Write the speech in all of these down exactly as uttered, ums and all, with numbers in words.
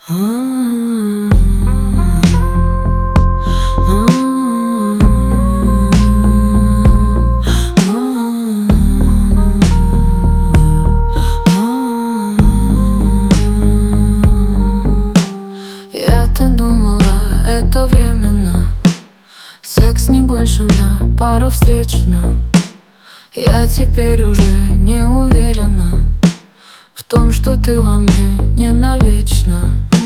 Я-то думала, это временно. Секс не больше на пару встреч, но я теперь уже не уверена в том, что ты во мне не навечно.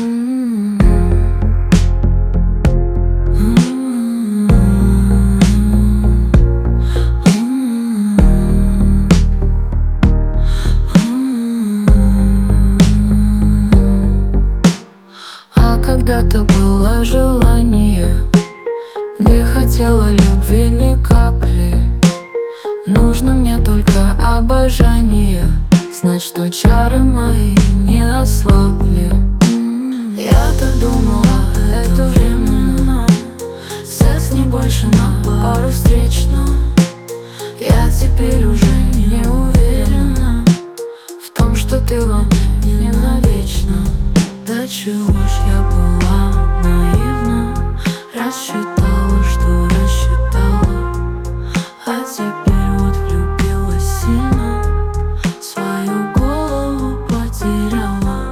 А когда-то было желание, не хотела любви ни капли. Нужно мне только обожание, знать, что чары мои не ослабли. Я-то думала, это временно. Секс не больше на пару встреч, но я теперь уже не уверена в том, что ты во мне не навечно. Да чего ж я была наивна, рассчитала, что рассчитала, а теперь вот влюбилась сильно, свою голову потеряла.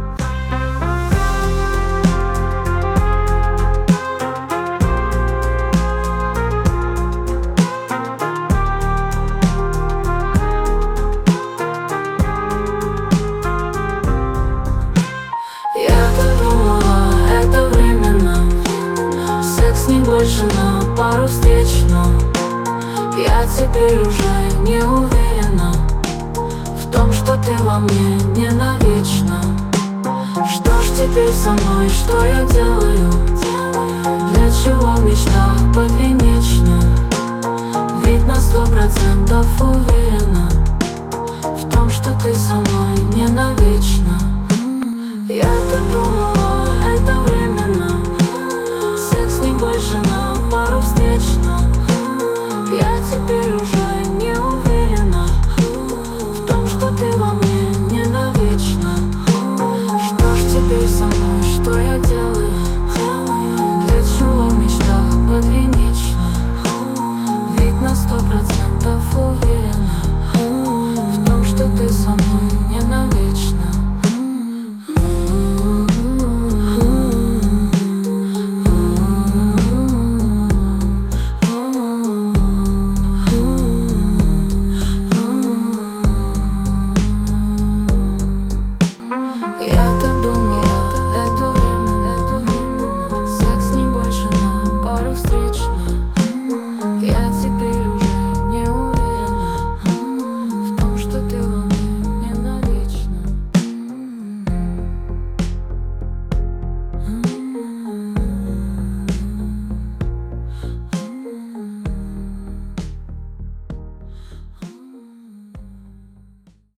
Я-то думала, это временно. Секс не больше на пару встреч, но я теперь уже не уверена в том, что ты во мне не навечно. Что ж теперь со мной, что я делаю? Для чего в мечтах быть вечно? Ведь на сто процентов уверена в том, что ты со мной не навечно.